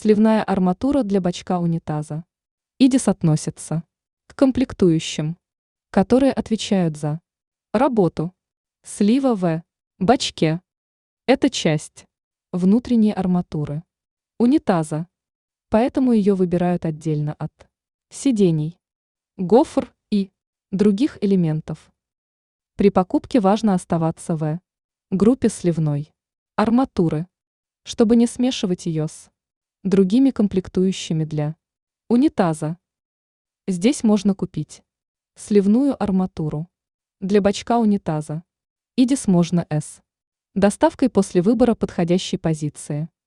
Сливная арматура для бачка унитаза. ИДИС относится к комплектующим, которые отвечают за работу слива в бачке. Это часть внутренней арматуры унитаза, поэтому ее выбирают отдельно от сидений, гофр и других элементов. При покупке важно оставаться в группе сливной арматуры, чтобы не смешивать ее с другими комплектующими для унитаза. Здесь можно купить сливную арматуру для бачка унитаза. ИДИС можно с доставкой после выбора подходящей позиции.